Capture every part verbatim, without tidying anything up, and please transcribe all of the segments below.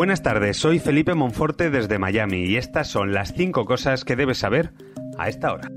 Buenas tardes, soy Felipe Monforte desde Miami y estas son las cinco cosas que debes saber a esta hora.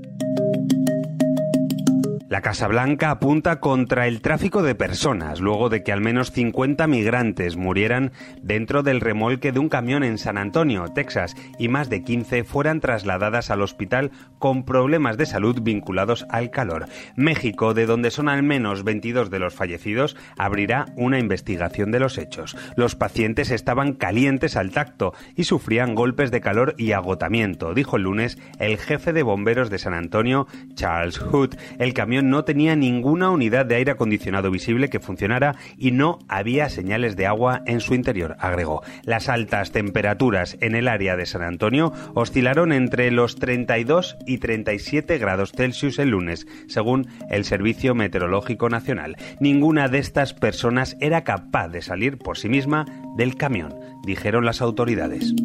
La Casa Blanca apunta contra el tráfico de personas, luego de que al menos cincuenta migrantes murieran dentro del remolque de un camión en San Antonio, Texas, y más de quince fueran trasladadas al hospital con problemas de salud vinculados al calor. México, de donde son al menos veintidós de los fallecidos, abrirá una investigación de los hechos. Los pacientes estaban calientes al tacto y sufrían golpes de calor y agotamiento, dijo el lunes el jefe de bomberos de San Antonio, Charles Hood. El camión no tenía ninguna unidad de aire acondicionado visible que funcionara y no había señales de agua en su interior, agregó. Las altas temperaturas en el área de San Antonio oscilaron entre los treinta y dos y treinta y siete grados Celsius el lunes, según el Servicio Meteorológico Nacional. Ninguna de estas personas era capaz de salir por sí misma del camión, dijeron las autoridades.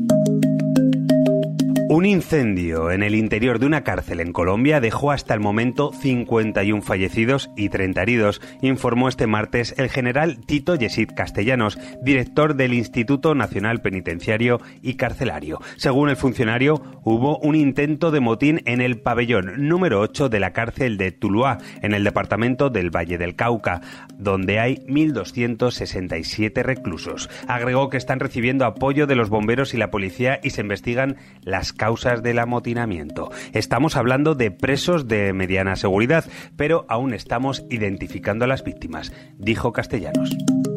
Un incendio en el interior de una cárcel en Colombia dejó hasta el momento cincuenta y uno fallecidos y treinta heridos, informó este martes el general Tito Yesid Castellanos, director del Instituto Nacional Penitenciario y Carcelario. Según el funcionario, hubo un intento de motín en el pabellón número ocho de la cárcel de Tuluá, en el departamento del Valle del Cauca, donde hay mil doscientos sesenta y siete reclusos. Agregó que están recibiendo apoyo de los bomberos y la policía y se investigan las causas del amotinamiento. Estamos hablando de presos de mediana seguridad, pero aún estamos identificando a las víctimas, dijo Castellanos.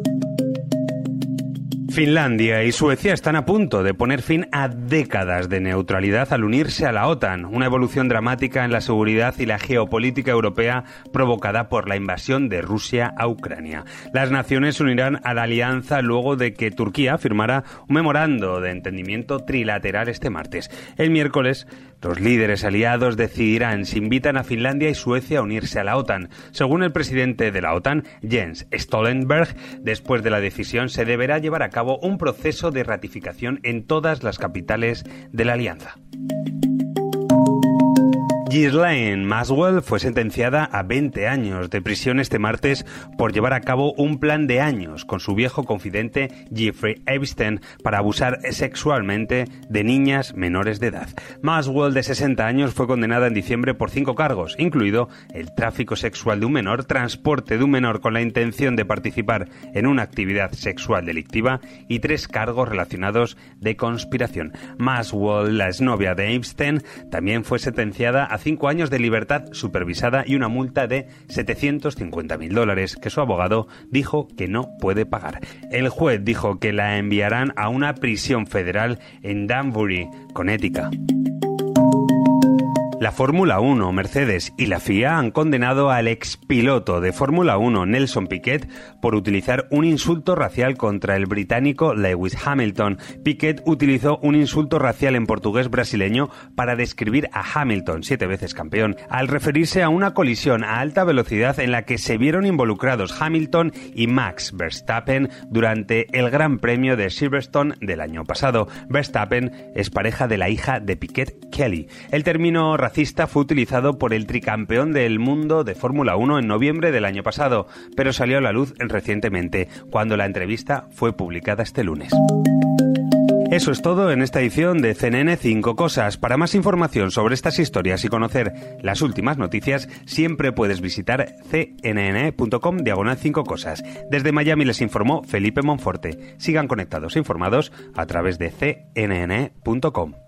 Finlandia y Suecia están a punto de poner fin a décadas de neutralidad al unirse a la OTAN, una evolución dramática en la seguridad y la geopolítica europea provocada por la invasión de Rusia a Ucrania. Las naciones se unirán a la alianza luego de que Turquía firmara un memorando de entendimiento trilateral este martes. El miércoles, los líderes aliados decidirán si invitan a Finlandia y Suecia a unirse a la OTAN. Según el presidente de la OTAN, Jens Stoltenberg, después de la decisión se deberá llevar a cabo un proceso de ratificación en todas las capitales de la alianza. Ghislaine Maxwell fue sentenciada a veinte años de prisión este martes por llevar a cabo un plan de años con su viejo confidente Jeffrey Epstein para abusar sexualmente de niñas menores de edad. Maxwell, de sesenta años, fue condenada en diciembre por cinco cargos, incluido el tráfico sexual de un menor, transporte de un menor con la intención de participar en una actividad sexual delictiva y tres cargos relacionados de conspiración. Maxwell, la exnovia de Epstein, también fue sentenciada a cinco años de libertad supervisada y una multa de setecientos cincuenta mil dólares que su abogado dijo que no puede pagar. El juez dijo que la enviarán a una prisión federal en Danbury, Connecticut. La Fórmula uno, Mercedes y la F I A han condenado al expiloto de Fórmula uno Nelson Piquet por utilizar un insulto racial contra el británico Lewis Hamilton. Piquet utilizó un insulto racial en portugués brasileño para describir a Hamilton, siete veces campeón, al referirse a una colisión a alta velocidad en la que se vieron involucrados Hamilton y Max Verstappen durante el Gran Premio de Silverstone del año pasado. Verstappen es pareja de la hija de Piquet, Kelly. El término racista fue utilizado por el tricampeón del mundo de Fórmula uno en noviembre del año pasado, pero salió a la luz recientemente, cuando la entrevista fue publicada este lunes. Eso es todo en esta edición de C N N cinco Cosas. Para más información sobre estas historias y conocer las últimas noticias, siempre puedes visitar cnn.com diagonal cinco cosas. Desde Miami les informó Felipe Monforte. Sigan conectados e informados a través de c n n punto com.